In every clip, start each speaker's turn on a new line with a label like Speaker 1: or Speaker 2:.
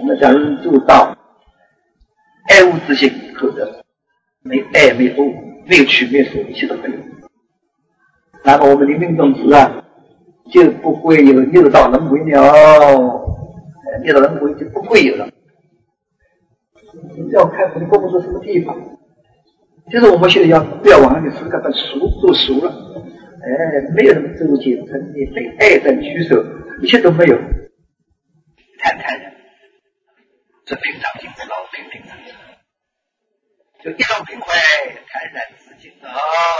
Speaker 1: 假如做到爱物之心后的没爱没恶没有取没有舍，一切都没有，那么我们临命终时啊就不会有六道轮回了，六道轮回就不会有了。要看我们功夫是什么地方，就是我们现在要不要往那个时刻把熟做熟了，没有什么周结成立，非爱在取舍，一切都没有，坦坦然，这平常心知道平平常常，就一种平快坦然自尽啊，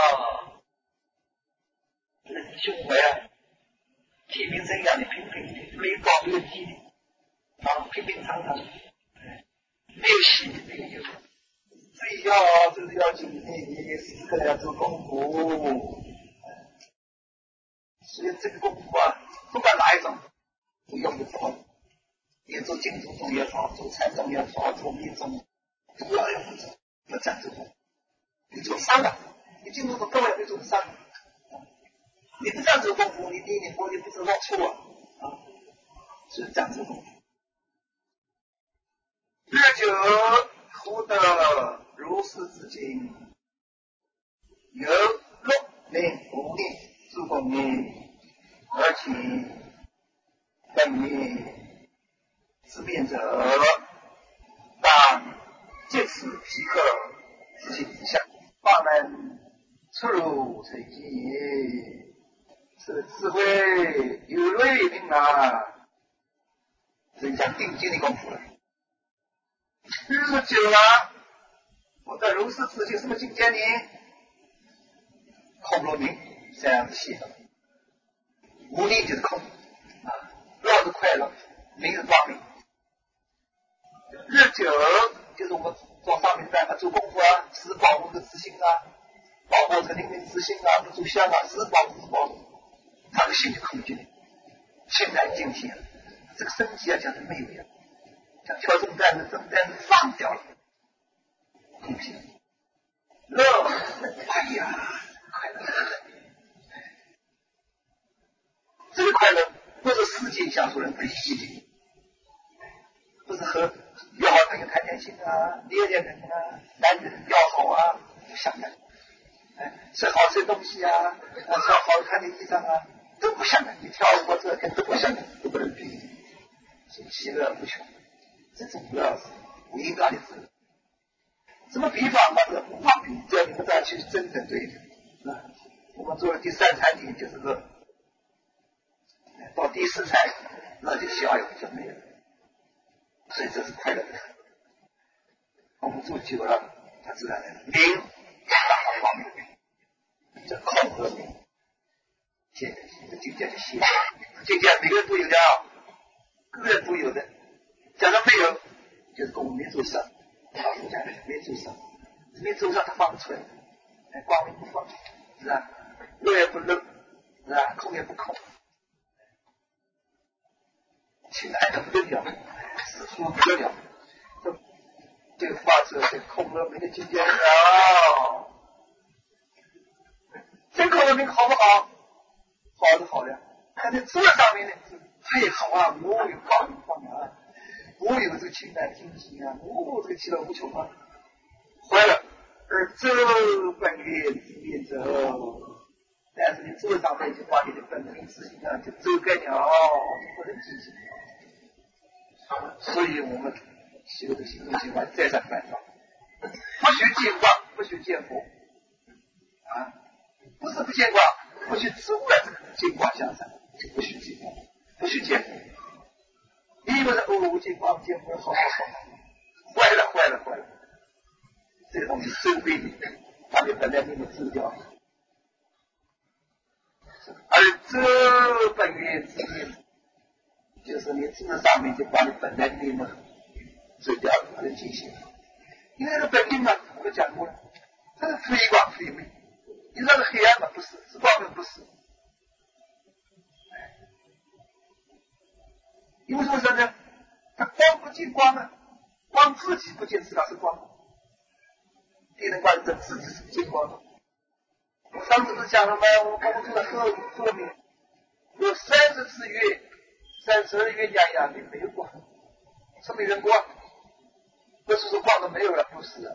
Speaker 1: 胸怀啊，体明生养的平平的，没有高没有低的啊，平平常常，没有喜没有忧。所以就是要今天时刻要做功夫，所以这个功夫啊，不管哪一种都用得着，也做净土宗也好，做禅宗也好，做密宗都要用得着，要讲这个。你做三个，你净土宗根本没做三个，你不讲这个功夫，你不知道错啊，所以讲这个功夫。日久福德如是之境，有六年五年诸公年，而其本命之变者，当借此即刻自行之相，方能出入随机，是智慧有锐命啊！所以讲定睛的功夫了。日子久了，我的如是之境什么境界呢？空若明，这样子写的。无力就是空啊，乐是快乐，明是光明。日久就是我们做上面的办法，做功夫啊，是保护的自信啊，保护这个灵敏自信啊，不做香啊，是保护，他的心就空寂了，心然静气了，这个身体啊讲是没有了，像挑重担的重担放掉了，空寂了，乐，哎呀，快乐。这个快乐不是世界享受人不理解，不是和要好朋友谈谈心啊，恋恋人啊，男人要好啊，不想的，吃好吃东西啊，穿好看的衣裳啊，都不想的，你跳舞这天都不想的，都不能比，所以喜乐无穷，这种乐是伟大的智慧。什么比方嘛？这无法比，只要你们大家去真正对的啊。我们做了第三餐厅就是乐。到第四菜，那就小有就没有了，所以这是快乐的。我们做久了，它自然明大光明，这空和明，现这境界是现，境界每个人都有的，个人都有的。假如没有，就是跟我们没做上，老师讲的没做上，没做上它放不出来，光明不放，是吧？乐也不乐，是吧？空也不空。亲爱的不得了，死出不得了，这个发出这空乐明的境界了，这空乐明好不好？好是好的，但是做上面呢，太好啊！我有光明光啊，我有这个清淡清净啊，我这个其乐无穷啊，坏了，而这本源之变者。但是你做上面就把你的本能自信啊，就遮盖了，不能进行。所以我们修的行动计划再三反照，不许见光，不许见佛啊！不是不见光，不许自然这个见光相闪，就不许见光，不许见佛。你以为是见光见佛好，坏了，这个东西真卑鄙，把你本来命的治掉。而这本源之命，就是你智上面就把你本来命嘛治掉了，把它进行。因为那个本命嘛，我都讲过了，它是非光非明，你那个黑暗嘛不是，是光明不是。因为什么说呢？它光不见光啊，光自己不见，知道是光。地人光这自己是不见光的。我上次不是讲了吗？我们做了后面有30次月，32月亮阳的没有光， 生命人光，不是说光都没有了，不是啊。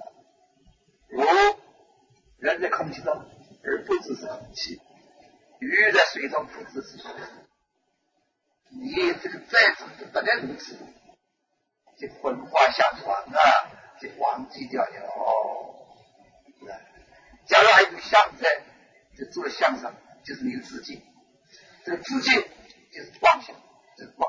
Speaker 1: 人在空气中而不知是空气，鱼在水中不知是水。你这个再怎么不能如此，这魂化相传啊，这忘记掉了。假如还有相在，这坐在相上就是你的自己，这个自己就是妄想，这个妄，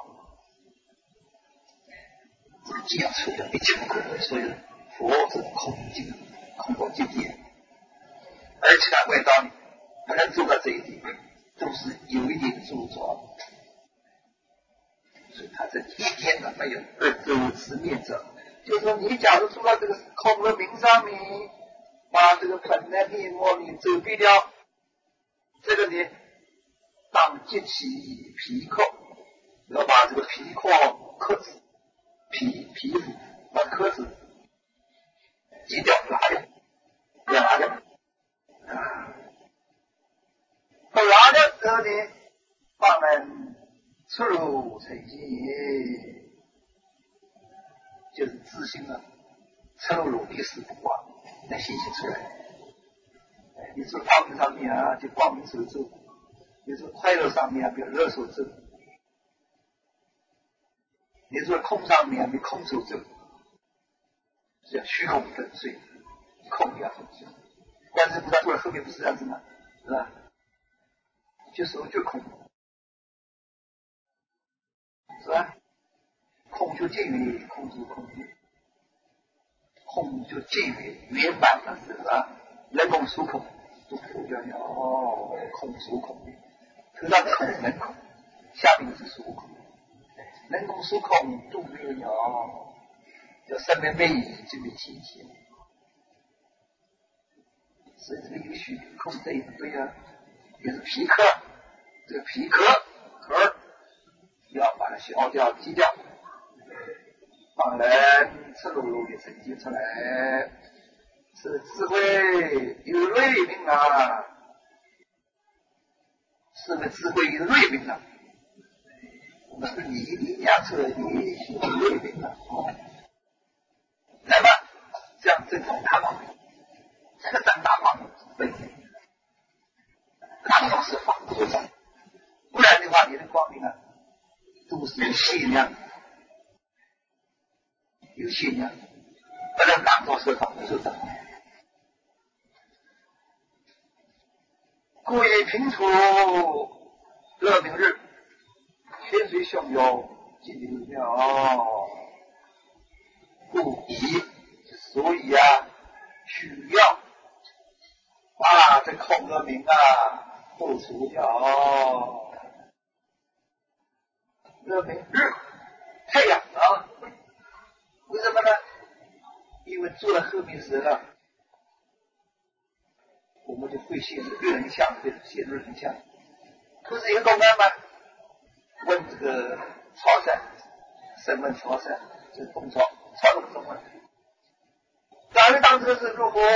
Speaker 1: 这个既要除掉一切不可能，所以佛是空境，空空境界，而且他外道理不能做到这一点，都是有一点著作，所以他这一点都没有二周之灭者。就是说，你假如做到这个空的名上面，把这个本来面目你遮蔽掉，这个呢，当即起皮壳，要把这个皮壳克制，皮肤把壳子挤掉，拉掉，不拉掉之后呢，把门出入成心，就是自信了，出入历史不光，那信息出来。你说光明上面啊，就光明手咒；你说快乐上面啊，比如乐手咒；你说空上面啊，比空手咒。叫虚空粉碎，空要粉碎。观世菩萨坐在后面不是这样子吗？是吧？就是空，是吧？空就近于空就空，空就近于圆满了，是吧？人工属空，都佛教了空属空，头上空人空，下面是属空，人工属空都没有了，叫生命美意就没体现。所以这个有虚空这一对啊，也是皮壳，这个皮壳壳要把它削掉、剔掉，帮人赤裸裸的呈现出来，是智慧有锐敏啊，是个智慧有锐敏啊，那是你养出来的有锐敏啊。那么像这种大光明，这个三大光明本身当中是防不上，不然的话，你的光明啊，都是有限量，有限量，不能当作是防不上。故以平处乐明日，天水汹涌，尽流妙。故以，所以啊，需要把这空乐明啊都除掉。乐明日，太阳啊，为什么呢？因为坐在后面时呢，我们就会显日人相，显日人相。不是一个公安吗？问这个曹山，审问曹山，这是东曹，曹怎么问？咱们当时是如何？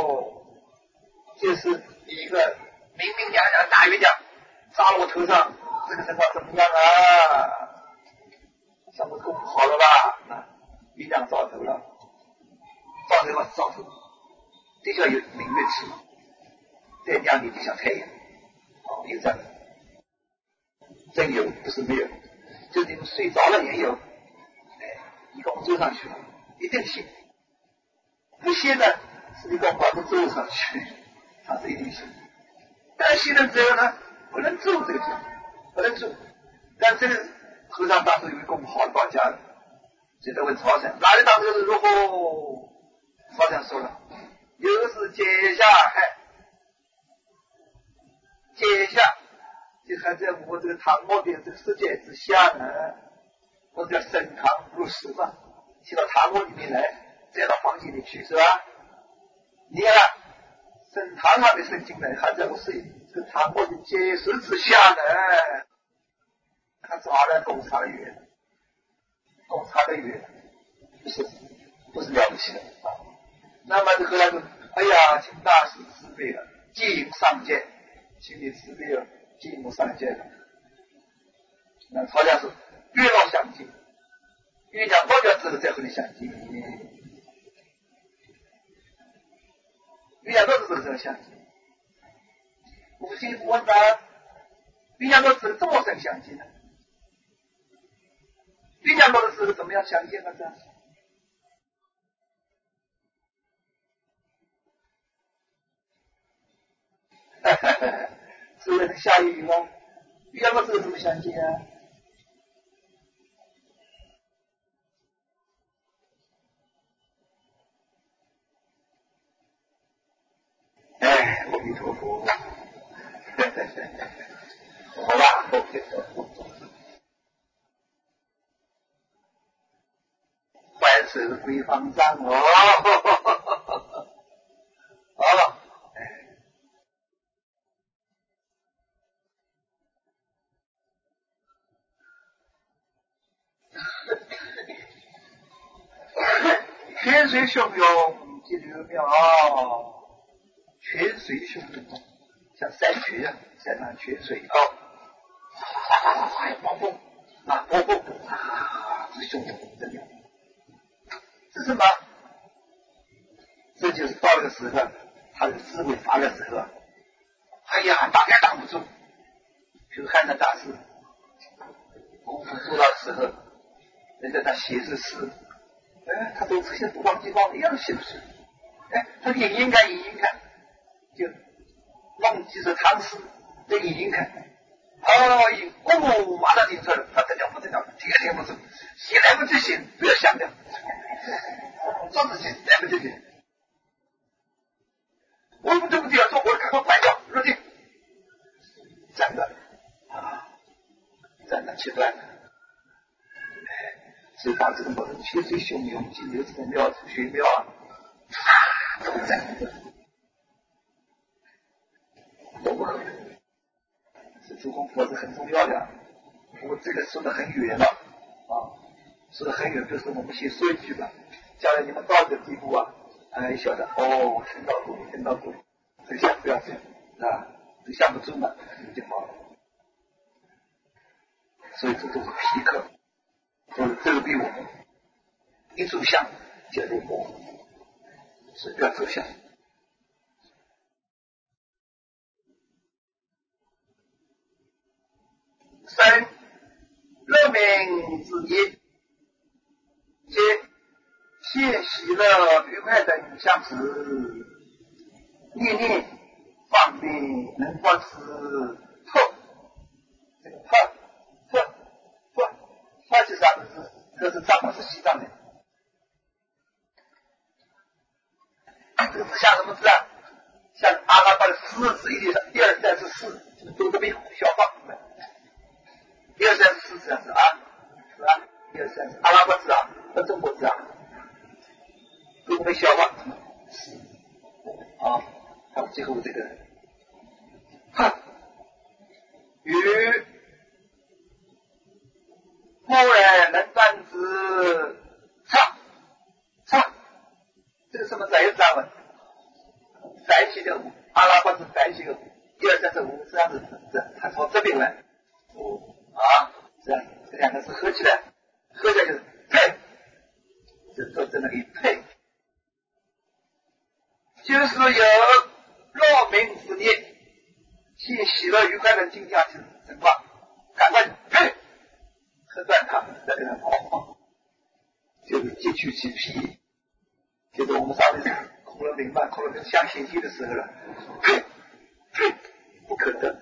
Speaker 1: 就是一个明明亮亮大月亮砸了我头上，这个情况怎么样啊？像我头不好了吧？月亮照头了，照头嘛照头，地下有明月气，在两里地下太阳，有这样的，真有不是没有，就是你们睡着了也有，一共坐上去了，一定信。不信呢，是你光把它坐上去，它是一定信。但信了之后呢，不能做这个事，不能做。但这个和尚当时有一个好的道家的，就在问曹山，哪里当时是如何？曹山说了，有是解下海，解下就还在我这个唐末的这个世界之下呢，我叫升堂入室嘛，去到唐末里面来，再到房间里去是吧？你看升堂还没升进来，还在我这个唐末的解释之下呢，他找了洞察的远，洞察的远，不是了不起的啊。那么这后来就，哎呀，请大师慈悲了，进上界，请你慈悲了，进入上界了。那曹家说，月老相近， 鸳鸯落掉之后再和你相见，鸳鸯落之后才相见。夫妻不问他，鸳鸯落之后怎么才相见呢？鸳鸯落的时候怎么样相见呢？是不是下雨吗？鸳鸯落之后怎么相见啊？哎，阿弥陀佛，好吧，阿弥陀佛。万寿归方丈哦，哦，泉水汹涌急流妙，泉水汹涌，像山泉一样，山上泉水哦，砰砰啊，砰砰啊，是汹涌这样。是什么？这就是到了时候，他的智慧发的时候，哎呀，大概挡不住。比如汉传大师功夫做到的时候，人家他写是诗，哎，他都这些不忘记忘一样写不出。哎，他引引看，就弄几首唐诗，再引引看，马上听出来了，不得了，听也听不出，写来不及写，不要想掉，照着写来不及写。我们对不对啊？做活赶快关掉，入定，斩断啊，斩断切断了。所以把这个某人泉水汹涌，急流这个妙玄妙啊，都在都不可能。是诸功佛是很重要的，我这个说的很远了啊，说的很远，就是我们先说一句吧。将来你们到这个地步啊，晓得哦，听到过，这下不要这样啊，这想不住嘛，就好了。所以这都是皮克，都是遮蔽我们，一走向就入魔，所以不要走向。三乐明之业，皆现喜乐愉快等相持，念念方便能获持特，这个特是啥子？这是藏，是西藏的。这个字像什么字啊？像阿拉伯的四字，一二三四四，都这么小方。一二三四这样子啊，是吧？一二三四，阿拉伯字啊，和中国字啊，都这么小方。啊，好，最后这个与默然能断之唱，这个什么载有杂文，繁体的阿拉伯是繁体的一二三四五这样子，它从这边来，这样这两个字合起来就是配，就这么一配，就是有若明之念，现喜乐愉快的境界是什么？赶快配，喝断它，再给它跑，就是截去其皮，就是我们上面空了明白，空了明相信地的时候了，配，不可得，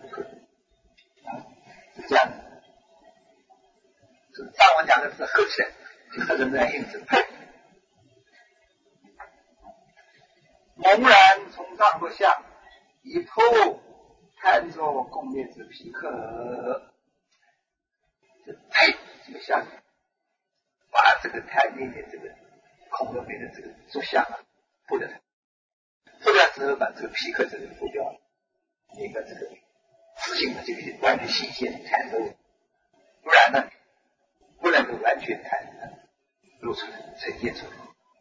Speaker 1: 是这样的。这个藏文讲的是合起来，就合成这样印子，配。猛然从上不下，一破看作共灭之皮克，就配这个下面，把这个贪念的这个空了面的这个做相啊，破掉它，破掉之后把这个皮克这个破掉了，一个这个自信的这个完全新鲜看透，不然呢不能够完全看露出来呈现出来。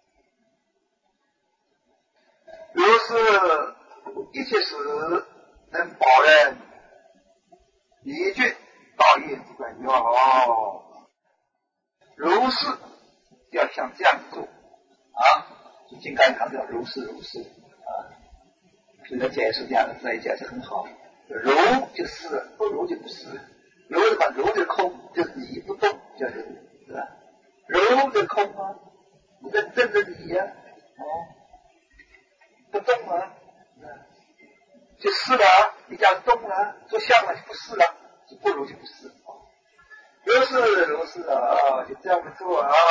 Speaker 1: 如是一切时能保人离绝道业之观要，如如是，要像这样做啊。金刚堂叫如是如是啊，所以解释这样的字也解释很好。如就是不如就不是，如什么？如就空，就是你不动叫如，是吧？如就空啊，认真的你呀、不动啊，就是了。你假如动了，做相了就不是了，就不如就不是。如是如是啊，就这样子做啊，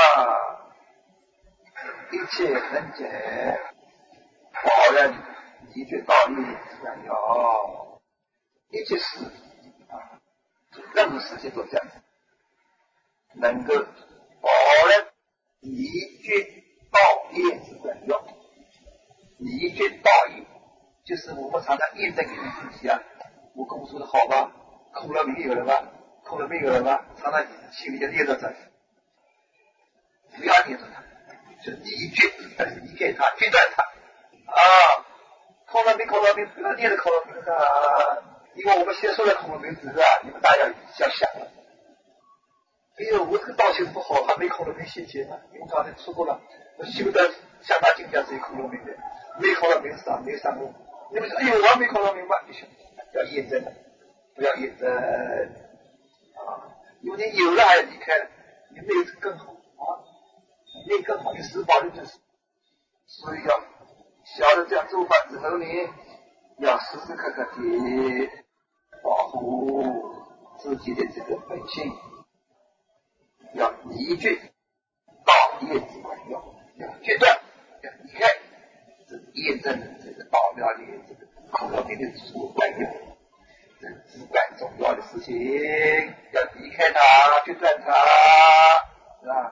Speaker 1: 一切能解，保人一句道理想要一切事啊，任何事情都这样子，能够保人一句道业之本用。一句道义就是我们常常验证一个问题啊，我跟我说的好吧，空了没有了吧，空了没有了吧，常常心里就念着这，不要念着它，就一句离开它，决断它啊，空了没空了没，不要念着空了没啊，因为我们先说了空了没之后啊，你们大家要想了，哎呦，我这个道行不好，还没空了没现前呢，因为刚才说过了，我修的相当境界是空了没的。没考到没上，没上路。你们说，哎呦，我没考到明白，就行，要验证的，不要验证啊！因为你有了还离开了，你没有更好啊，没有更好，你实保证就是。所以要晓得这样做法之后呢，要时时刻刻的保护自己的这个本性，要依据道业之管用，要决断，要离开。验证这个道庙里这个空了没的主管用，这至关重要的事情，要离开它，决断它，是吧？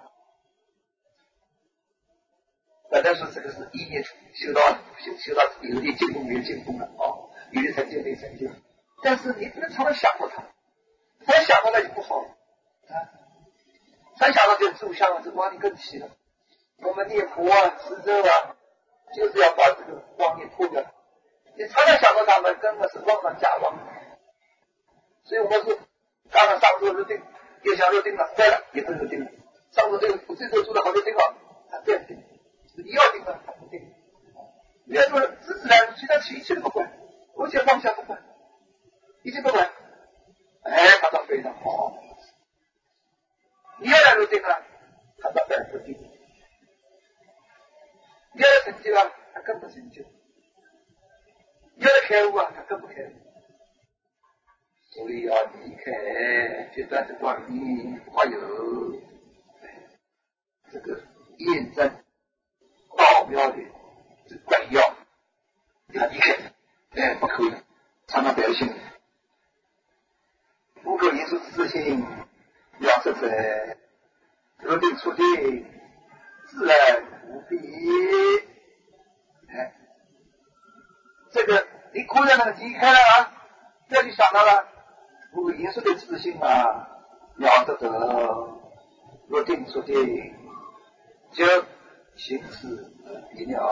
Speaker 1: 本来说这个是一年修到有点进步没有进步了哦，有的成就没成就，但是你不能常常想过它，常常想过它就不好啊，常想到就走向了，这往里更起了。我们念佛啊、持咒啊。就是要把这个妄念破掉，你常常想到他们根本是妄上假妄，所以我们说刚刚上座入定，越想入定了，对了，也不入定了。上座这个我最多做了好多定了，他对不定，你要定了他不定，你要说自自然其他一切都不管，而且放下不管，一切不管，哎，他倒非常好。你要入定了，他倒在不定。你要成就啊，他更不成就；要开悟啊，他更不开悟。所以要离开决断的光明，还有这个验证道庙的这管要，要离开，哎，不可以，常常表现。不可因素自信，要实在，入定出定，自然无比。哎，这个你固然能离开了啊，不要去想到了，不过因素的自信啊，了得得，入定出定，就行持一了。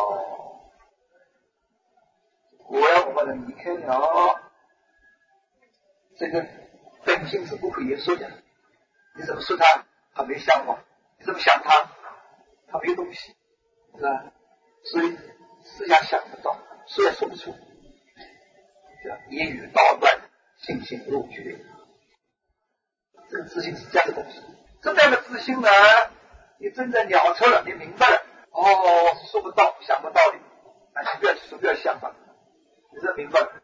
Speaker 1: 果然我们离开了，这个本性是不可言说的。你怎么说他？他没想法；你怎么想他？他没有东西，是吧？所以思想想不到，说也说不出，叫言语道断，心性入绝。这个自信是这样的东西。这样的自信呢，你真正了彻了，你明白了，哦，说不到，想不到的，那不要说，不要想吧，你这明白了，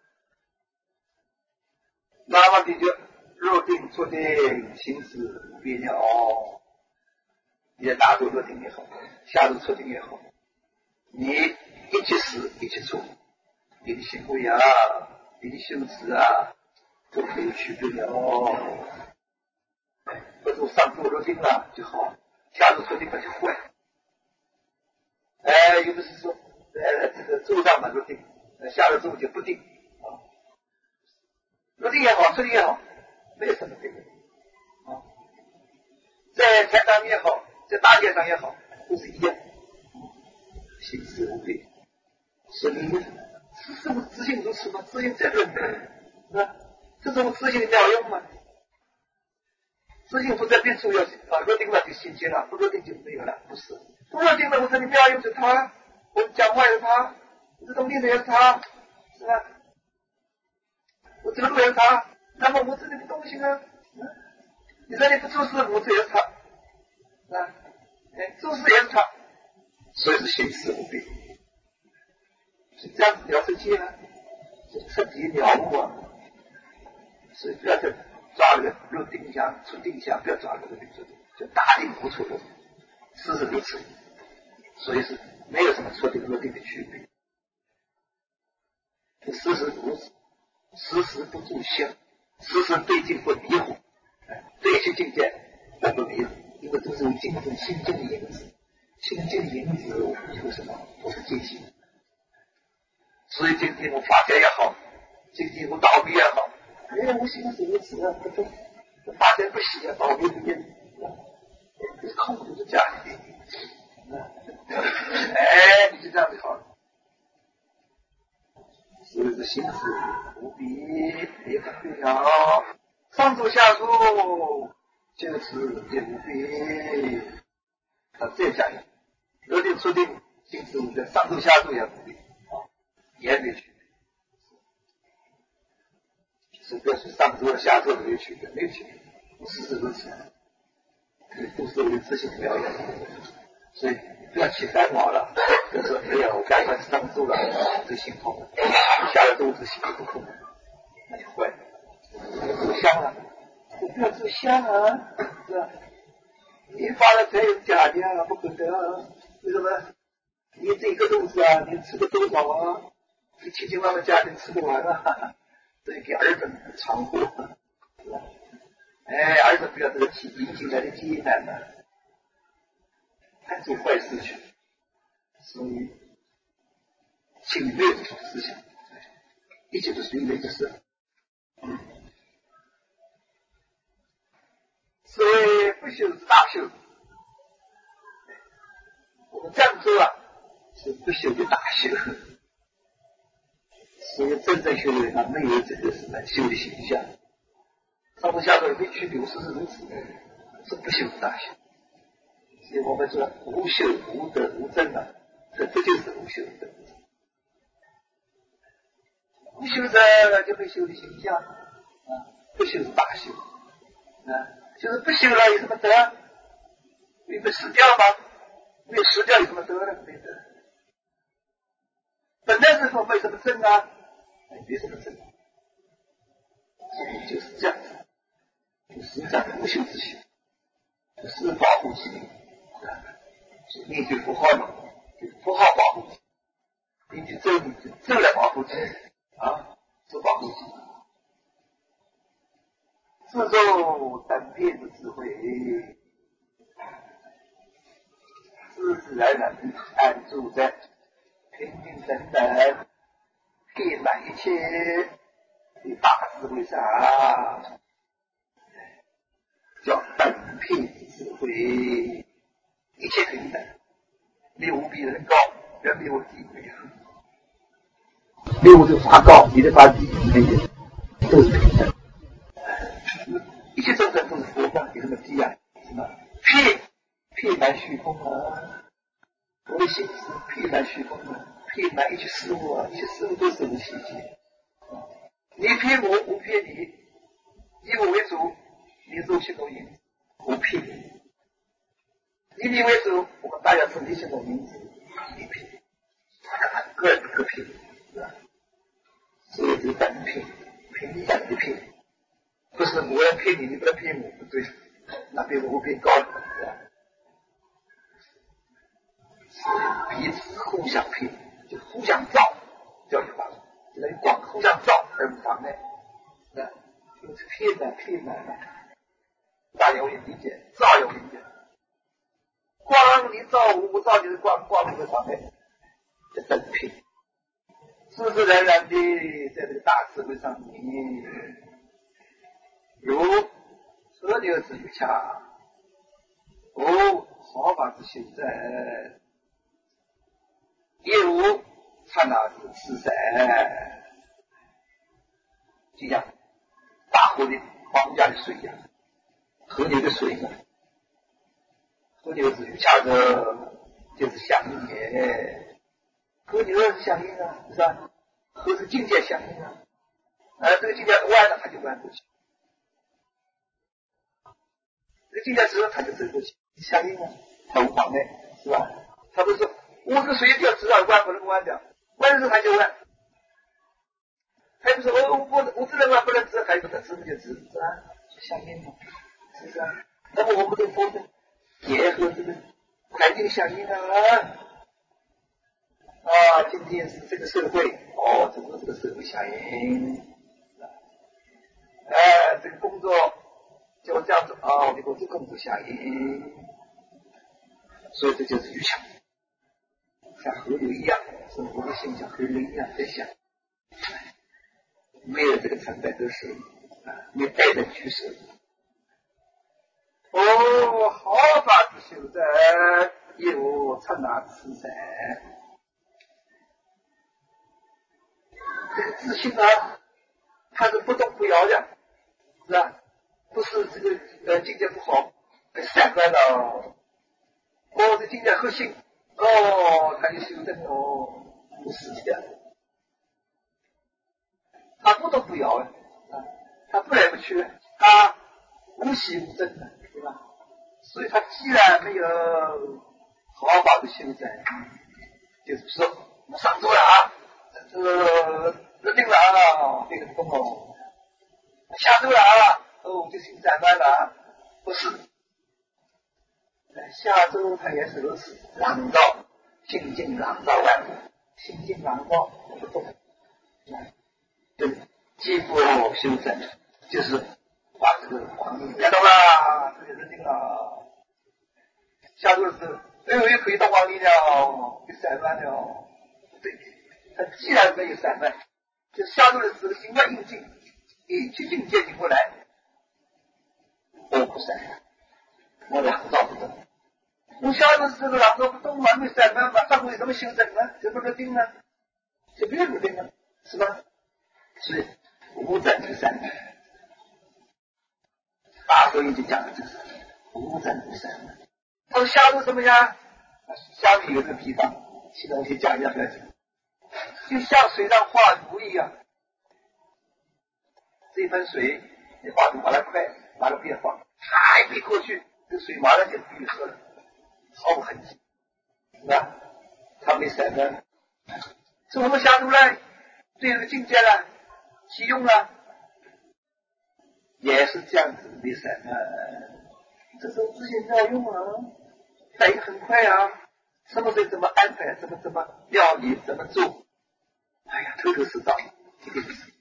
Speaker 1: 那么你就入定出定，行持无边了。你在大陆入定也好，下入出定也好，你一切事一切处，你的行为啊，你的修持啊，都可以区别了。不是上座入定了就好，下入出定了就坏。又不是说这个座上嘛入定，下入座就不定啊。入定也好，出定也好，没有什么对比啊。在台上也好，在大街上也好，都是一样，心思无变。所以是我自信如此吗？自信在论的，是吧？这种自信妙用吗？ 知行不在别处要落定了就心结了，不落定就没有了，不是。不落定了，我说你不要用着它，我讲话有它，这种念头有它，是吧？我走路有它，那么我这里的东西呢？你这里不做事，我这也是它，啊，做事也是它，所以是心思无病。是这样子了世界啊，彻底了悟啊，所以不要再抓人入定向、出定向，不要抓人入定出定，就大定不出入，事事如此。所以是没有什么出定入定的区别，事事如此，时时不住相，时时对境不迷糊，对些境界都不迷糊，因为都是用境中心中的影子，心中的影子有什么？不是境心。所以今天我法家也好，今天我倒闭也好，我心是如此啊，不法家不喜啊，倒闭不见，是空就是家里你就这样就好了。所以是心思无比也很重要，上主下主就是也无比。再讲一下，入定出定，心思无比，上主下主也无比。也没区别，是不要说上周下周没有区别，没有区别，事实如此，都是为自信表演，所以不要起烦恼了。就说哎呀，我赶快上周了，这心痛了，下了周这心不痛，那就坏了。走香了，我不要走香啊，是吧？你发了财有假的啊，不可能啊，为什么？你这一个肚子啊，你吃的多少啊？你千千万万家庭吃不完啊，这给儿本藏货，是吧？儿本不要这个引进来的艰难呢，还做坏事去，所以请没有这种思想，一切都是因为这事。所以不修是大修，我们漳州啊是不修的大修。所以真正修为他没有这个什么修的形象，上头下头没区别，事实如此，是不修大修。所以我们说无修无德无正啊，这就是无修的。无修者就会修的形象不修是大修就是不修了有什么德？你不死掉吗？没有死掉有什么德呢？没德。本来是说没什么正啊，没什么正，就是这样子，实际上无修之修，是保护自己，是念句符号嘛，符号保护自己，念句咒来保护自己是保护自己。自受等变的智慧，自自然然安住在平平等等、遍满一切的大智慧上，叫等片智慧，一切平等，没有比人高，人没有低贵没有这法高，你的法低，没有，都是平等。一切众生都是佛法，有什么低啊？什么遍满虚空啊？我的心是遍满虚空啊，遍满一切事物啊，一切事物都是我的细节。你骗我，我骗你，以我为主，你做行动因子，我骗你；以你为主，我们大家是理行动因子，你骗，个人各骗，是吧？所以是等骗，平等的骗。不是我要骗你，你不能骗我，不对，那比我变高了，是吧？是彼此互相骗，就互相造，叫什么？就等于光互相造而不妨碍，就是骗呢，大家有理解，造有理解，光你造我造就是光不会妨碍，这等骗，自自然然的在这个大智慧上面。如车流之于洽，毫发之修在，业无刹那之自在，就像大湖的皇家的水一样， 河流的水嘛，河流是下的，就是相应也，河流是相应啊，是吧？河是境界相应啊，这个境界弯了，它就弯过去；这个境界直了，它就直过去，相应啊，它无妨碍，是吧？它不是说我这个水一定要直啊，弯不能弯掉，弯的时候它就弯。他就说我只能弯不能直，还有个直不就直，是吧？相应嘛，是不是啊？那么我们这个佛法结合这个环境相应啊，今天是这个社会，整个这个社会相应，这个工作就这样子我们这工作相应，所以这就是语强，像河流一样，生活的现象河流一样在想。没有这个成败得失没带着取舍。好法之修在，亦无刹那之善。这个自信它是不动不摇的，是吧？不是这个境界不好，散乱了。这境界核心，它就修正不是的。他不动不摇他不来不去，他无息无争的，对吧？所以他既然没有好法的修正，就是说我上周了这个认定了这个动下周了就心散乱了不是。下周他也是如此，朗照心境朗照万物，心境朗照不动。对，既不修正，就是把这个黄历别动了，这就认定了。下周是也可以到黄历了，就散乱了。对，他既然没有散乱，就下周的时候心外应境，一去境界进过来，不散乱，我朗照不动。我下周时候朗照不动嘛，没散乱嘛，上回怎么修正呢？这不认定呢？这不认定呢？是吧？所以无整之善，大所以就讲了这个无整之善。他说下周怎么样？下面有个地方，现在我先讲一下这个，就像水上画图一样，这盆水你画图画得快，画得变化，一笔过去，这水马上就闭合了，毫无痕迹，是吧？它没散乱。所以我们下周呢，对这个境界呢，启用了，也是这样子的散乱。这时候自信妙用反应很快什么时候怎么安排，怎么料理，怎么做，头头是道，这个意思。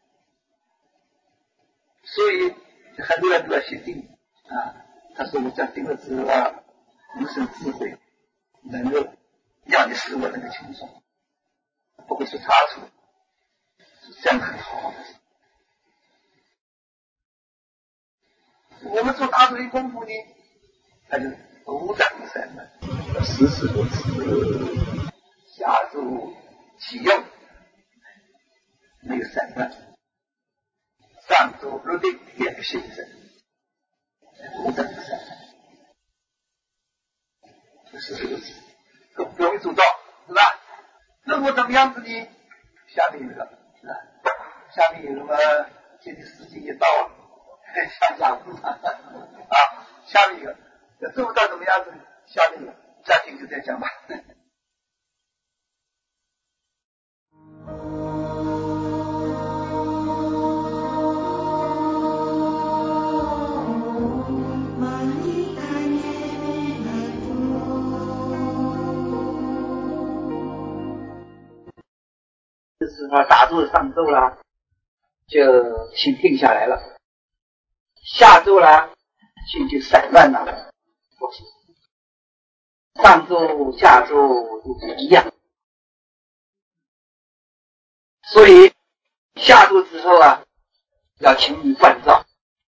Speaker 1: 所以很多人都要去定他说我这样定了之后人生智慧能够让你使我能够轻松，不会出差错，这样很好的。我们做大水功夫呢，它就无长散乱，时时如此。下周启用，没有散乱；上周入定，也不形成无长散乱，时时如此，都不容易做到，是吧？那我怎么样子呢？下面有个，是吧？下面有什么？今天时间一到下下午下面一个，做不到怎么样子？下面一个，暂停就再讲吧。就是打坐上周了，就心定下来了。下周了，心就散乱了。上周、下周都不一样，所以下周之后要勤于关照。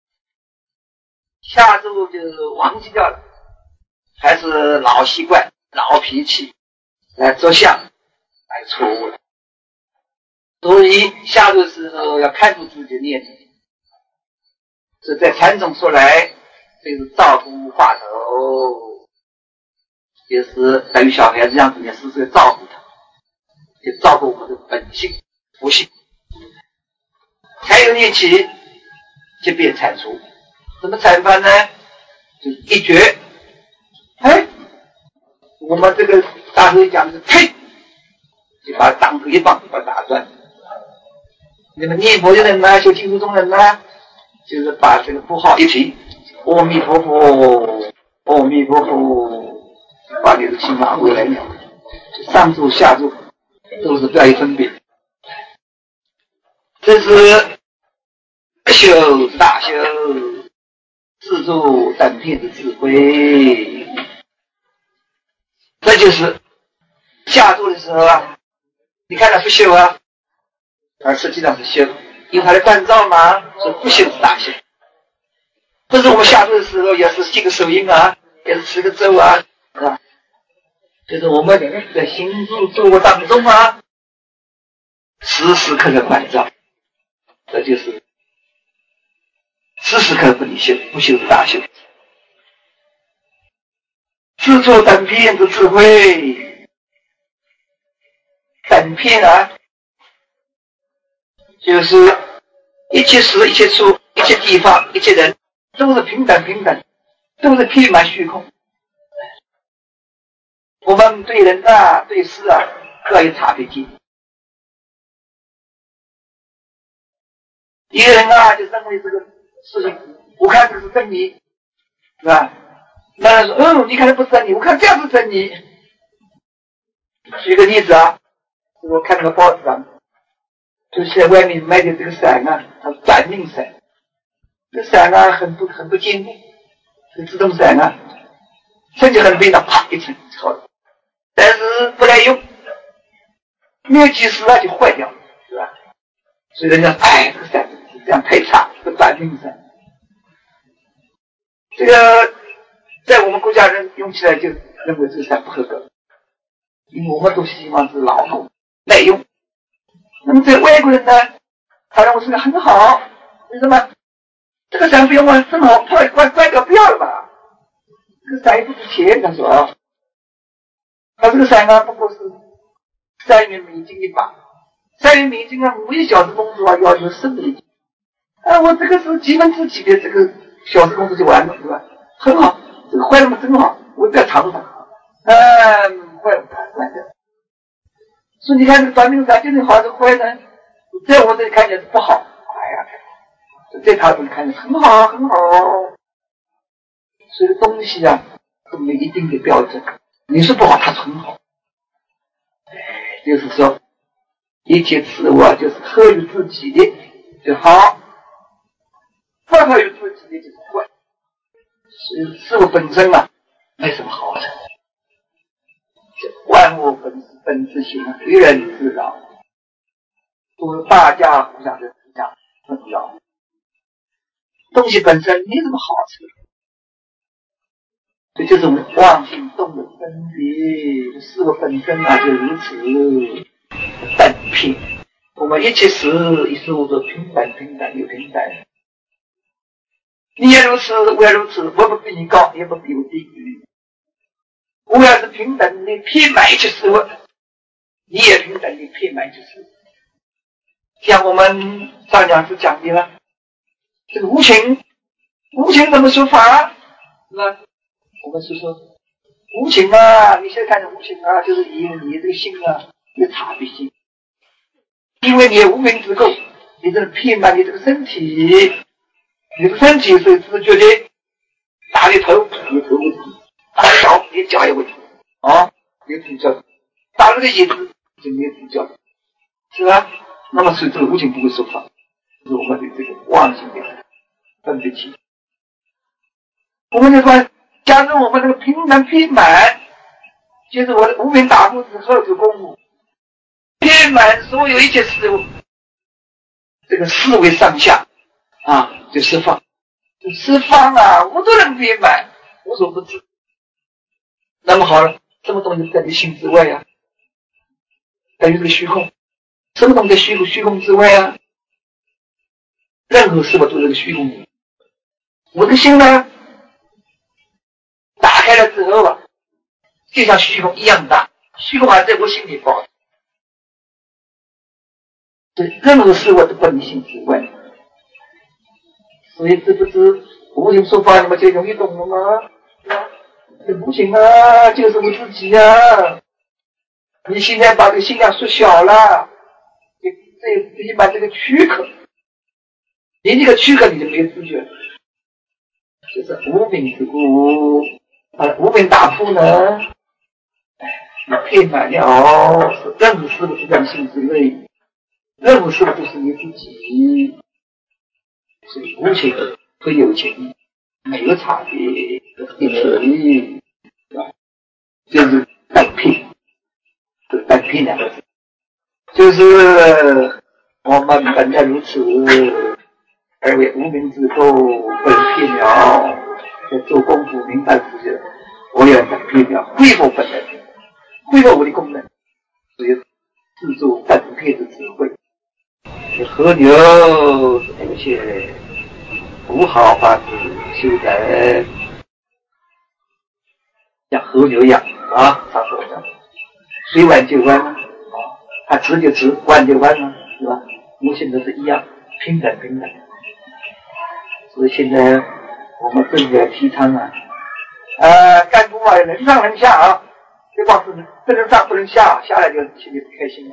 Speaker 1: 下周就忘记掉了，还是老习惯、老脾气来着相，来错误了。所以下周的时候要看住自己的念头。这在禅宗说来， 这是照顾话头，就是等于小孩子这样子，你时时照顾他，就照顾我们的本性、福性。才有念起，就变铲除。怎么铲法呢？就一绝。我们这个大师讲的是呸，就把当头一棒把它打断。那么念佛的人呢，修净土宗人呢，就是把这个符号一提，阿弥陀佛，阿弥陀佛，把你的心拿回来了。上座下座都是不要有分别。这是修大修，自助等片的智慧。这就是下座的时候啊，你看他不修啊，而实际上是修，因为他的关照嘛，是不修是大修。不是我们下座的时候也是记个手印啊，也是持个咒啊，是吧？就是我们在行住坐卧当中啊，时时刻刻关照，这就是时时刻刻不离修，不修是大修。自助等片的智慧，等片啊，就是一切时、一切处、一切地方、一切人，都是平等，都是遍满虚空。我们对人啊、对事啊，各有差别见。一个人啊，就认为这个事情，我看这是真理，是吧？那人说，你看这不是真理，我看这样是真理。举个例子啊，我看那个报纸上，就现在外面卖的这个伞啊，它是转运伞，这伞啊很不坚固，这自动伞啊，甚至很被它啪一层好了，但是不耐用，没有几时啊就坏掉了，是吧？所以人家这个伞这样太差，这个转运伞，这个在我们国家人用起来就认为这个伞不合格，因为我们都希望是牢固耐用。那么在外国人呢，他认为这个很好，为什么？这个伞不用啊，正好坏掉不要了吧？这个伞也不值钱，他说，他这个伞啊，不过是3元美金一把，3元美金啊，5个小时工作啊，要10美金。我这个是几分之几的这个小时工作就完了，对吧？很好，这个坏了嘛，真好，我不要尝它。坏了，坏掉。所以你看这个短命伞究竟好还是坏呢？在我这里看起来是不好，在他这里看起来很好，很好。所以东西啊，都没一定的标准。你说不好，它是很好。就是说，一切事物啊，就是合于自己的就好，不合于自己的就是坏。所以事物本身啊，没什么好的。万物本自性，愚人自扰，都是大家互相的这样纷扰。东西本身没什么好吃，这就是我们妄性动的分别。事物本身啊，就如此等平。我们一切事一事物都平等又平等。你也如此，我也如此，我不比你高，也不比我低。我要是平等的遍满一切事物，你也平等的遍满一切事物。像我们上讲是讲的了，这个无情怎么说法？是吧？我们是说无情啊，你现在看的无情啊，就是你这个心啊有差别性，因为你无名之垢，你这个遍满你这个身体，你的身体是自觉的大的头，你头有问题；大的脚，你脚有问题啊，有主教；大的椅子就没有主教，是吧？那么所以这个无情不会说法，就是我们的这个妄性的分别起。我们就说，假如我们这个平等遍满，就是我的无名大步之后就功夫，遍满所有一切事物，这个思维上下啊，就释放，啊，我都能遍满，无所不知。那么好了，什么东西在你心之外啊？在于这个虚空，什么东西在虚空之外啊？任何事物都是个虚空。我的心呢， 就像虚空一样大，虚空还在我心里包。任何事物都不离心之外，所以这不是无形说法，你们就容易懂了吗？这不行啊，就是我自己啊！你现在把这个心量缩小了，你把这个躯壳，你这个躯壳你就没有知觉了，就是无名之故。无名大夫呢，你配满了，任何事物是人性之内，任何事物都是你自己，所以无情和有情没有差别，一体，就是等配，等配两个字，就是我们本来如此，而为无名之故本配了，在做功夫明白自己，我也等配了，恢复本来，恢复我的功能，所以自助本配的智慧。和牛是一切不好法子修在像和牛一样啊，上次我讲水弯就弯了，它直就直，弯就弯了，是吧？我现在是一样，平等。所以现在我们正在提倡啊，干部啊，能上能下啊，别光是不能上不能下，下来就心里不开心了。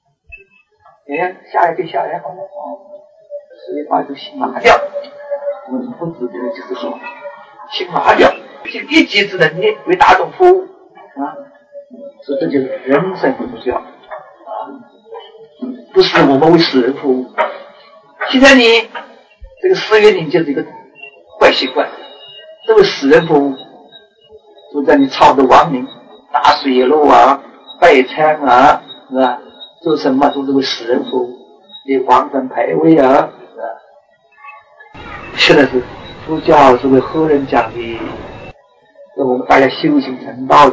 Speaker 1: 下来就下来好了，所以把这个心麻掉。我们不知的就是说，心麻掉，尽一己之能力为大众服务啊，所以这就是人生的目标啊，不是我们为世人服务。现在你这个4月你就是一个坏习惯，这为世人服务，就在你操着亡灵、打水路啊、拜餐啊，是吧？做什么都是为世人服务，你王神牌位啊，现在是佛教是为后人讲的，是我们大家修行成道的，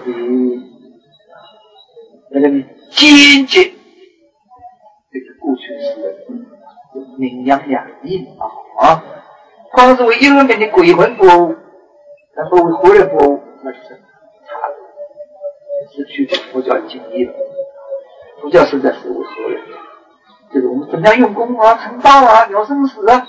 Speaker 1: 那个你坚决这个过去世人名扬两义啊，光是为幽冥的鬼魂服务，然后为活人服务，那就是差了，失去佛教的敬意了。佛教实在是为活人，就是我们怎么样用功啊、成道啊、了生死啊。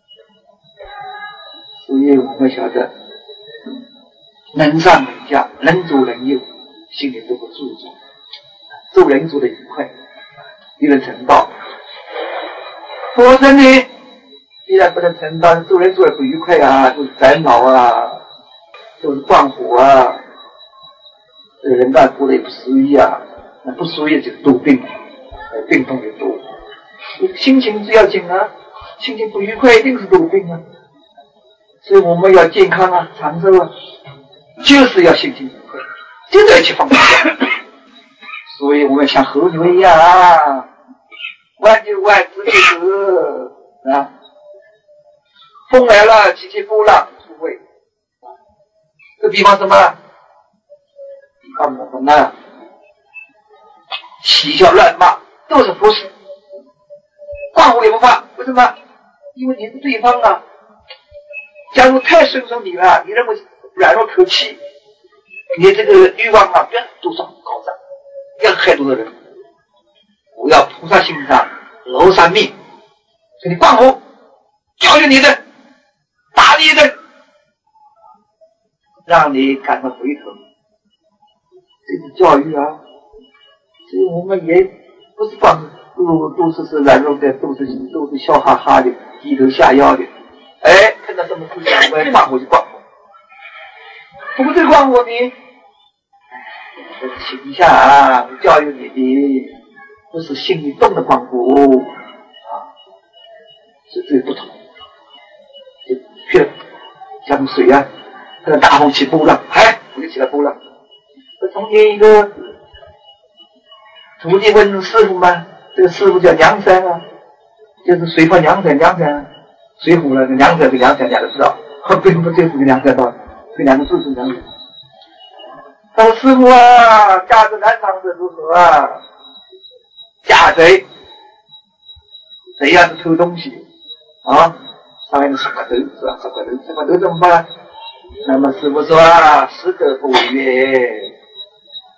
Speaker 1: 所以我们晓得，能上能下，能左能右，心里都不注重，做人做得愉快，你能成道。佛身呢，既然不能成道，做人做得不愉快啊，都是烦恼啊，都是断火啊，这个人干过得也不如意啊，那不如意就是多病，病痛也多。心情最要紧啊，心情不愉快一定是多病啊。所以我们要健康啊，长寿啊，就是要心情愉快，就是要去放松。所以我们像和牛一样啊，弯就弯，直就直啊。风来了，起波浪，无畏。这比方什么？比方我们呢，嬉笑乱骂都是不是，放火也不怕，为什么？因为你是对方啊。假如太顺从你了，你认为软弱可欺，你这个欲望啊，别多少高涨，要害多的人。我要菩萨心上楼上命，所以你放火，教育你的，打你的，让你感到回头，这是教育啊。所以我们也不是光都是软弱的，都是笑哈哈的，低头下腰的。看到什么事情，我要放火就放火，不是放火你，形象啊，教育你的不是心里动的放火啊，是这个不同。就像水啊，那个大风起波浪，我就起来波浪。从前一个徒弟问师傅嘛，这个师傅叫梁山啊，就是水泊梁山。水浒那个梁山跟梁山两个知道，并不就是个梁山道，这两个字是梁山。他说师傅啊，驾着南昌的如何啊？驾贼是偷东西啊，上面的杀头是吧？杀头怎么办？那么师傅说啊，实可不为也。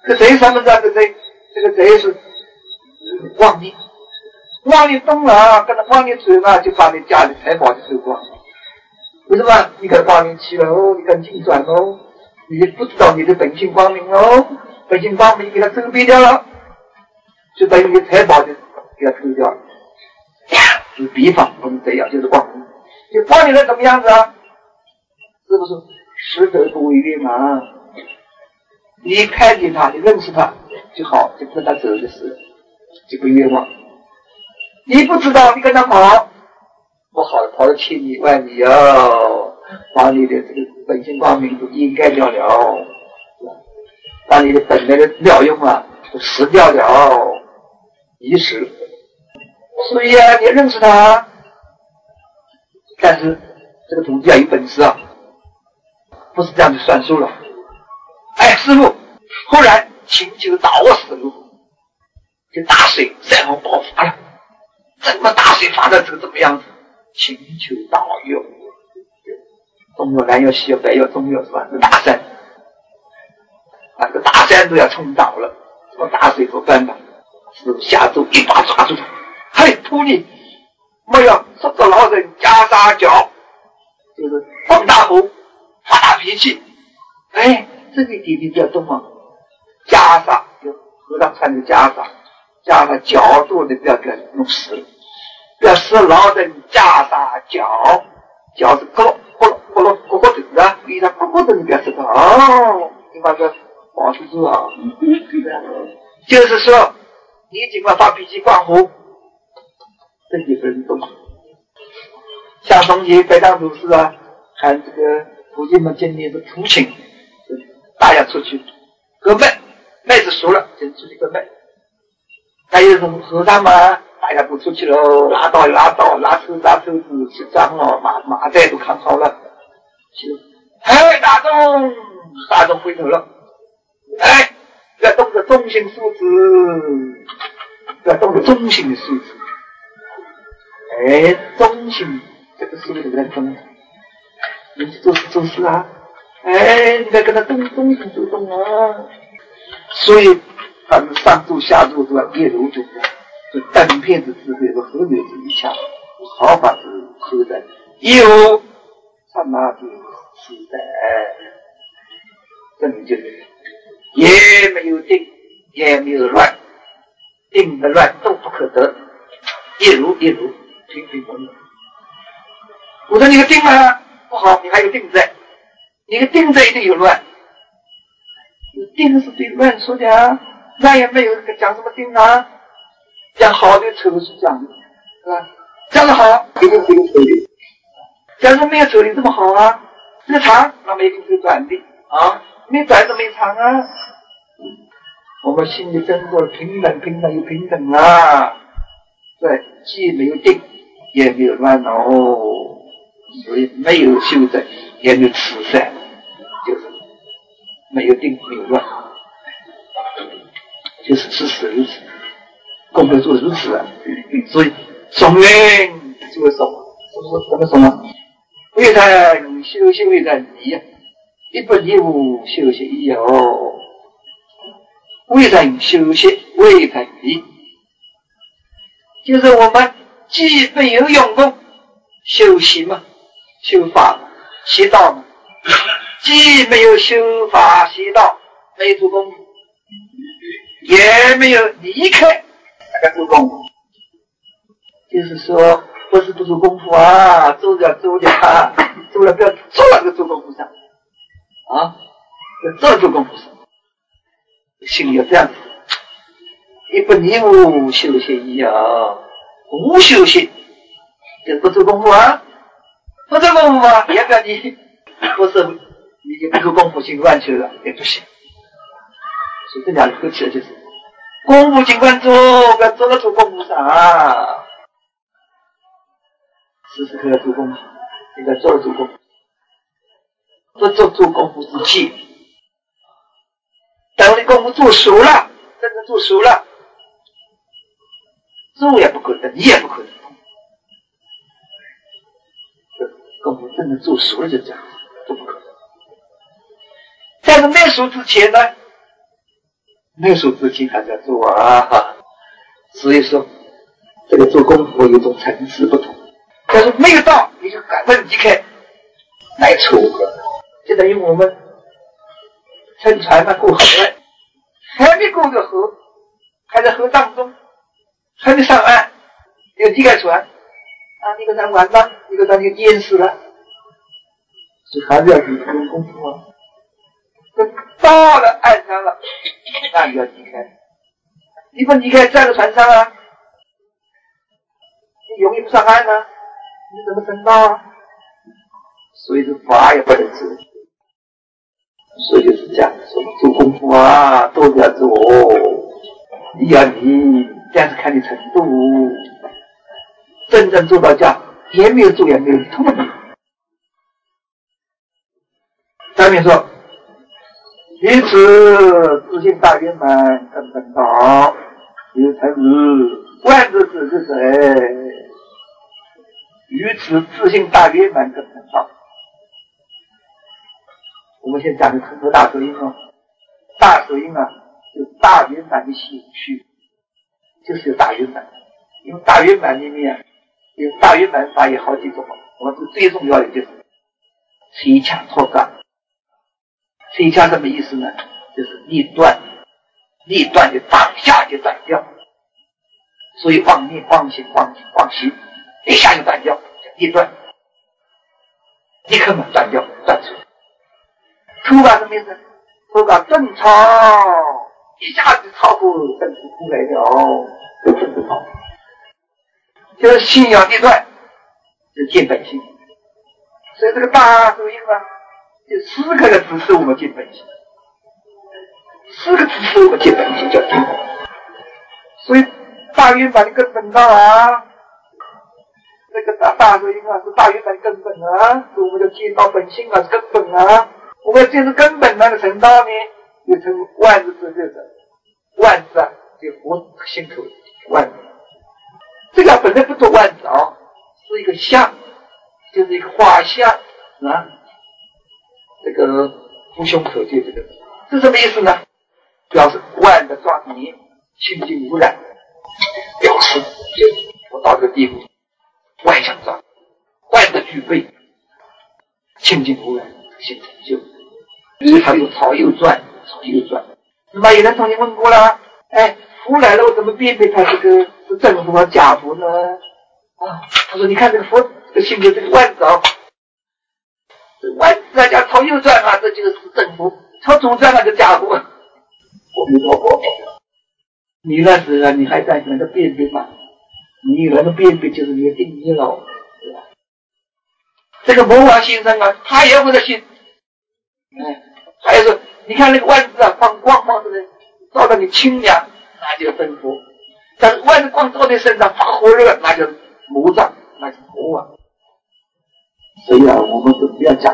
Speaker 1: 可谁什么这个贼？这个贼是妄念，妄念动了，跟着妄念走了，就把你家里财宝就收光了。为什么？你跟光明去了哦，你跟进转哦，你不知道你的本性光明哦，本性光明给他遮蔽掉了，就等于你的财宝就给他偷掉了。就是比方我们这样，就是光明，就光明人怎么样子啊？是不是石头不为月嘛？你看见他，你认识他就好，就跟他走就是，就不冤枉。你不知道，你跟他跑，不好跑了千里万里哦，把你的这个本性光明都掩盖掉了，把你的本来的料用啊都失掉了，遗失。所以啊，你认识他，但是这个徒弟要有本事啊，不是这样子算数了。哎，师父，忽然请求打我死路，这大水山洪爆发了，这么大水发展成这么样子，请求导游，东有南有西有北有中有，是吧？这大山啊，这大山都要冲倒了，这么大水怎么办吧？师父下周一把抓住他，嘿，徒弟，没有说个老人夹沙脚，就是放大吼，发大脾气，哎，这个弟弟不要动啊，袈裟就和尚穿的袈裟，袈裟角度的不要给他弄湿了，不要使老人袈裟脚是咕噜咕噜的，离他咕咕的你不要知道哦，你把这保持住啊，就是说你尽管发脾气光火，这几个人动。像东西北当主事啊，看这个徒弟们今年的出勤，大家出去割麦子熟了就出去割麦，还有种和尚嘛，大家不出去了，拉刀拉车子去装了，马袋都看好了，哎，大众回头了，哎，要动着中心素质，要动着中心的素质，哎，中心这个素质在中，你做事啊，哎，你得跟他中心主动啊，所以他们上柱下柱都要列如主的，这单片子智慧和河流之一强，好法子修在有刹那之时代，这里就是也没有定，也没有乱，定的乱都不可得，一如平平稳稳。我说你个定啊不好，你还有定在，你个定在一定有乱，定是对乱说的啊，那也没有讲什么定啊，讲好的丑是讲的，是吧？讲的好，一定是一个丑的；假如没有丑的这么好啊，这个长，那么一定是短的啊，没短就没长啊。我们心里真做平等又平等啊，对，既没有定，也没有乱哦，所以没有修正，也没有慈善，就是没有定，没有乱。就是事实如此，功德做如此啊，所以松云就会松，怎么松啊？未曾修习未曾离，一不离无修习亦有，未曾修习未曾离，就是我们既没有用功修习嘛，修法嘛，习道嘛，既没有修法习道，没做功夫。也没有离开那个做功夫，就是说不是不做功夫啊，做了不要做那个做功夫上啊，要做功夫上，心里要这样子，一不离无修习亦有，无修习就是不做功夫啊，不做功夫啊，也不要你不是你不做功夫心乱去了也不行，所以这两个合起来就是。功夫尽管做，不要做了做功夫上，时时刻刻做功夫，应该做了做功夫，不做功夫之际，等你功夫做熟了，真正做熟了，做也不可能，你也不可能，功夫真正做熟了就这样，都不可能。但是没熟之前呢， 内属自性还是要做啊。所以说这个做功夫有种层次不同，但是没有到你就赶快离开来错了，就等于我们乘船嘛，过河了，还没过个河，还在河当中，还没上岸，就离开船啊，一个船完了，一个船就淹死了，所以还是要用功夫啊。到了岸上了，那你要离开，你不离开在这船上啊，你永远不上岸啊，你怎么成道啊？所以这法也不能治，所以就是这样说，做功夫啊，都要做，你这样子看你程度，真正做到家，也没有做也没有通的。下面说，于此自性大圆满根本道，有成万字之是谁？于此自性大圆满根本道。我们现在讲的成佛大手印哦，大手印啊，就大圆满的显虚，就是有大圆满。因为大圆满里面啊，有大圆满法有好几种，我们最重要的就是垂枪脱杠。垂枪什么意思呢？就是立断，立断就当下就断掉，所以妄念、妄行、妄习，一下就断掉，叫立断，立刻嘛断掉，断除。脱杠什么意思？脱杠顿超，一下子超过正途出来了，就正途超，就是信仰立断，是见本性。所以这个大手印啊，就4个的指示我们见本性，4个指示我们见本性叫见本性。所以大圆满的根本道啊，那个大手印啊是大圆满的根本啊，所以我们就见到本性啊是根本啊。我们见是根本那个成道呢，就成万字之六者，万字啊，就活心口万字。这个本来不做万字啊，是一个像，就是一个画像啊。这个扶胸可见，这个是什么意思呢？表示万的庄严清净无染，表示我到这个地步，万象庄万的具备清净无染形成就。所以他说草又转，草又转。那么有人曾经问过了，哎，福来了，我怎么辨别他这个是正福和假福呢？啊，他说你看这个福，这个性格这个万字啊，这万字啊叫草右转啊，这就是正福；朝左转啊就假福。我，你那时啊，你还在那个辨别吗？你那个辨别就是你的定义了，对吧？这个魔王先生啊，他也会的信。还有说，你看那个万字啊，放光放的照得你清凉，那就真佛；但是万字光照在身上发火热，那就魔障，那就魔啊。所以啊，我们都不要讲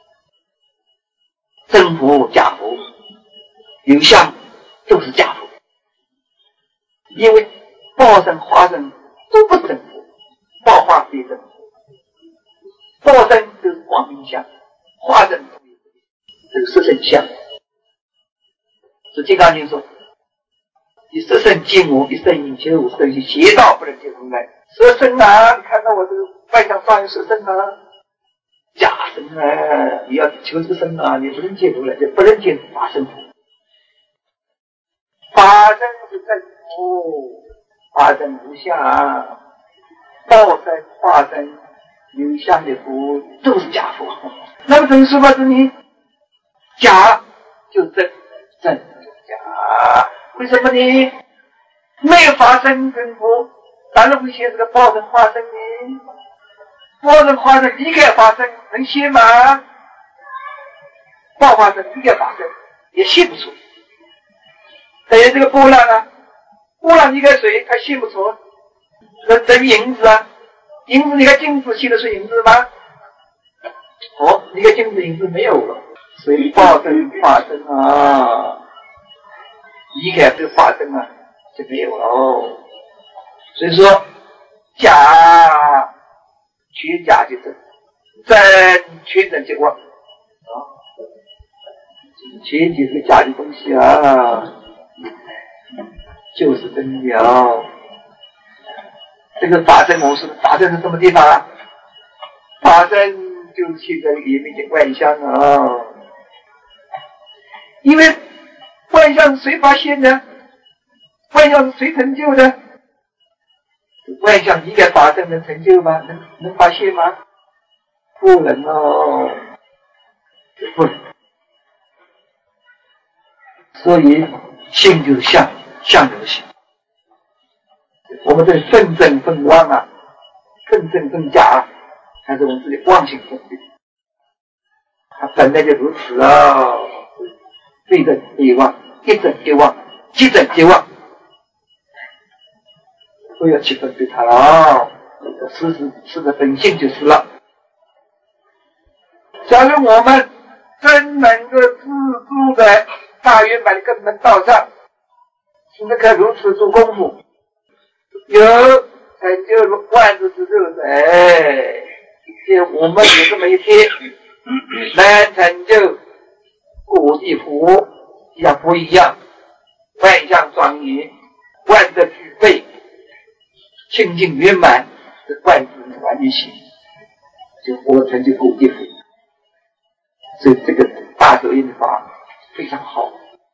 Speaker 1: 真佛假佛，有相都是假佛，因为报身化身都不是真佛，报化非真佛，报身就是光明相，化身这个色身相。是金刚经说，以色身见我，以身引其无身，邪道不能见如来。色身啊，你看到我这个外向上有色身啊，假身啊，你要求这个身啊，你不能见如来，就不能见法身。法身是真佛，法身无相，报身化身有相的佛都是假佛。那么怎么说法是你假就真，真假？为什么呢？没有法身真佛，当然会现这个报身化身呢？报身化身离开法身能现吗？报化身离开法身也现不出。等于这个波浪啊，波浪离开水它现不出，等于银子啊，银子离开镜子现得出银子吗？哦，离开镜子银子没有了。所以报身化身啊，离开这个化身啊就没有了。所以说假缺假就真，真缺真就妄啊，缺就是假的东西啊。 就是真了。这个法身模式发生在什么地方啊？法身就是现在里面的万象啊。因为万象是谁发现的？万象是谁成就的？万象应该发生能成就吗？能发现吗？不能哦，不能。所以性就是相，相就是性。我们这分真分妄啊，分真分假啊，还是我们自己妄性分别。它本来就如此啊，对真一妄，一真一妄，即真即妄，不要去分别它了，是个本性就是了。假如我们真能够自助在大圆满的根本道上，是那个如此做功夫，有成就万事之肉者，我们有这么一天能成就故地佛，像佛一样，万象庄严，万德具备，清净圆满，这万事完全行，就佛成就故地佛。所以这个大手印的法非常好。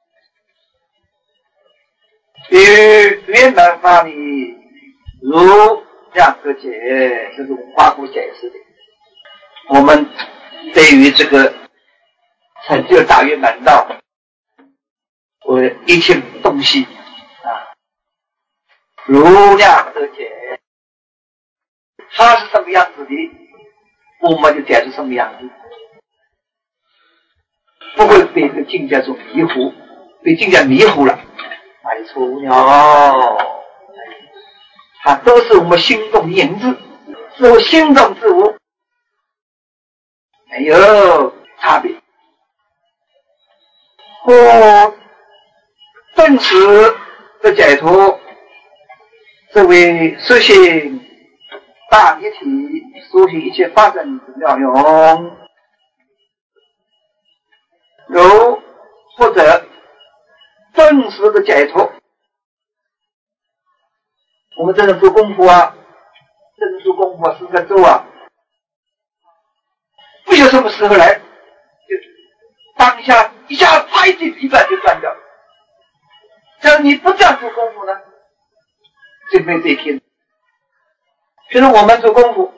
Speaker 1: 与圆满法理如量可解，这是我们花骨解释的。我们对于这个成就大圆满道，我一切东西啊，如量可解，它是什么样子的，我们就解释什么样子，不会被这个境界所迷糊，被境界迷糊了，那就错误了。它都是我们心中的影子，是我心中之物，没有差别。正实的解脱，这为实行大一体，说行一切发展之妙用。如或者正实的解脱，我们真的做功夫啊，真的做功夫啊，是在做啊，不有什么时候来，就当下一下拍进一转就断掉了。假如你不这样做功夫呢，就没这一天。就是我们做功夫，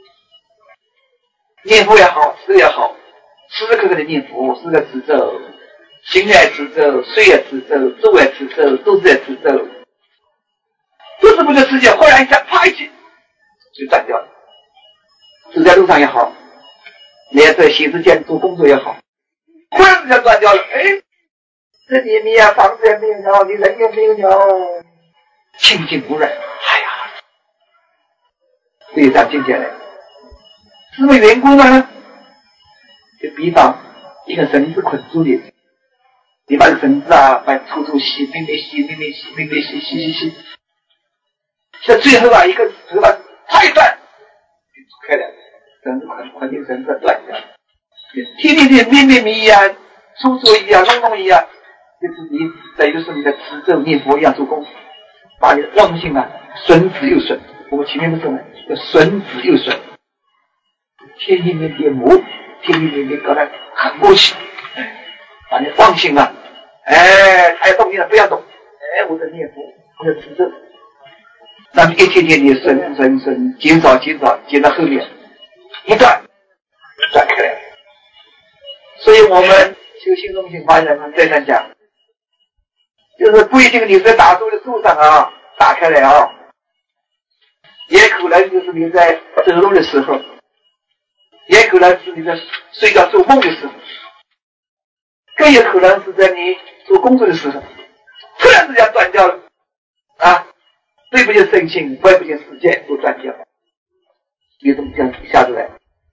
Speaker 1: 念佛也好，吃也好，时时刻刻的念佛，时刻持咒，行也持咒，睡也持咒，坐也持咒，都是也持咒，不是不的时间，忽然一下啪一起就断掉了。走在路上也好，你也在写字间做工作也好，忽然之间断掉了，哎，这里面啊，房子也没有了，你人也没有了，清净无染。哎呀，这一张境界来，什么缘故呢？就比方一个绳子捆住你，你把这绳子啊，把粗粗细，明明细，明明细，明明细，细，这最后啊，一个头发太断，就开了，绳子捆进绳子断掉，天天明明一样，粗粗一样，弄弄一样，就是你等于是你的持咒念佛一样做功夫，把你的妄性啊损之又损。我们前面不是呢，叫损之又损，天天念魔，天天念搞得很过去，把你妄性啊，哎，还要动念了，不要动，哎，我在念佛，我在持咒，那么一天天的损，减少，减到后面一断开来。所以我们修心中心法人在那讲，就是不一定你在打坐的路上啊，打开来啊，也可能就是你在走路的时候，也可能是你在睡觉做梦的时候，更有可能是在你做工作的时候，突然之间断掉了啊，对不见身心，外不见世界都断掉了，有这么这样一下子来。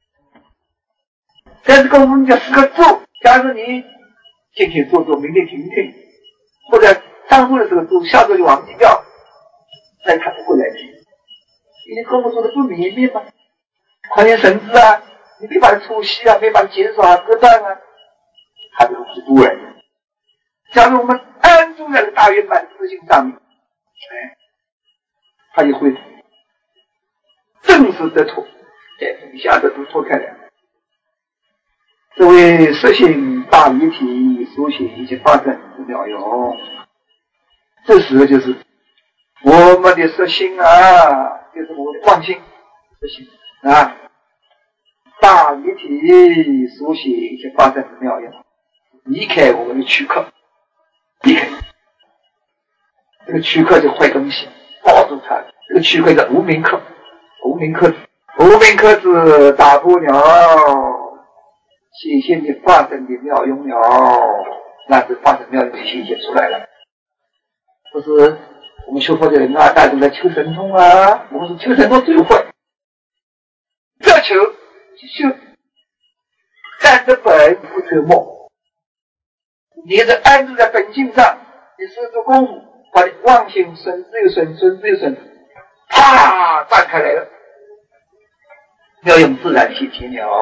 Speaker 1: 但是功夫你叫时刻做，假如你今天做，明天停，或者上做的时候做，下周就忘记掉，那他不会来听。因为功夫做的不绵密嘛，关键绳子啊，你没把它粗细啊，没把它减少啊，割断啊，它就不是多人。假如我们安住在大圆满自性上面，
Speaker 2: 它就会正式的脱，一下子都脱开来。这为实行大一体，苏醒一切法身之妙用。这时候就是我们的实心啊，就是我们的妄心实心啊，大一体苏醒一切法身之妙用，离开我们的躯壳，离开这个躯壳就坏东西，抱住它。这个躯壳叫无名壳，无名壳子大波鸟显现的法身的妙用了，那是法身妙用就显现出来了。不是我们学佛的人啊，大家都在求神通啊，我们说求神通最坏，不要求，就站着本不求末。你是安住在本性上，你是做功夫，把你妄心顺之又顺，顺之又顺，啪断开来了，要用自然显现了。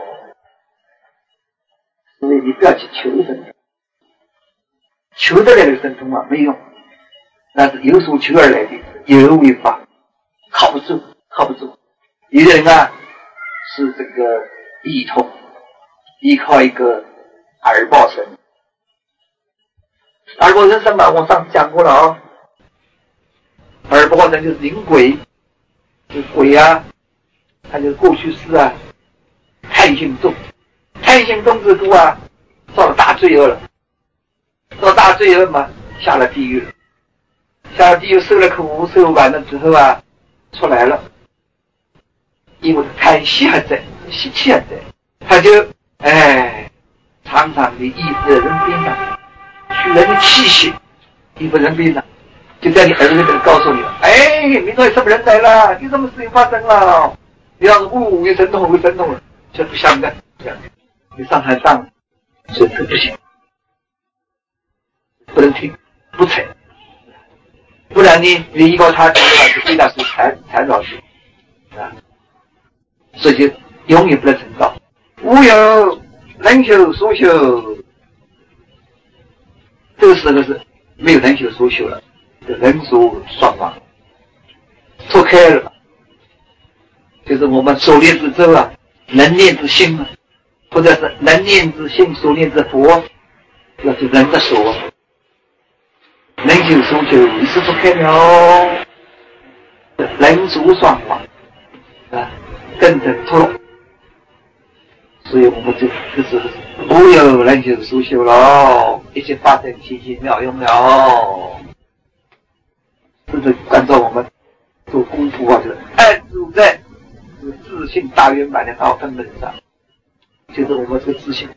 Speaker 2: 所以你不要去求神通，求得来的神通啊没用，那是有所求而来的，有为法，靠不住。有的人啊是这个依靠一个耳报神。耳报神什么？我上次讲过了啊。耳报神就是灵鬼，这鬼啊，他就是过去世啊，贪心重之故啊，造了大罪恶了，造大罪恶嘛，下了地狱了，受了苦，受完了之后啊，出来了，因为贪心还在，习气还在，他就常常的依附在人边上，取人的气息，依附人边上，就在你耳朵里面告诉你了，明天有什么人来了，有什么事情发生了，你要是有神通了，这不相干，这样你上台上，所以这不行，不能听，不睬，不然呢，你依靠他听的话，就非但是缠绕去啊，所以就永远不能成道。无有能修所修，这个时候是没有能修所修了，人所双亡，脱开了，就是我们所念之咒啊，能念之心啊，或者是能念之心，所念之佛，那是人的所。能修所修一时脱开了，人所双亡啊，更正脱落。所以我们就是无有能修所修了，一切法身清净妙用了。这是按照我们做功夫啊，就是安住在自信大圆满的道根本上，就是我们这个自信，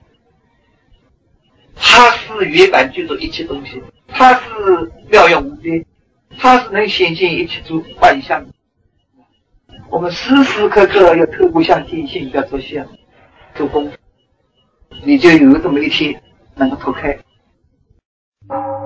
Speaker 2: 它是圆满具足一切东西，它是妙用无边，它是能显现一切诸幻象。我们时时刻刻要透过向见性，不要做相，做功夫，你就有这么一天能够脱开。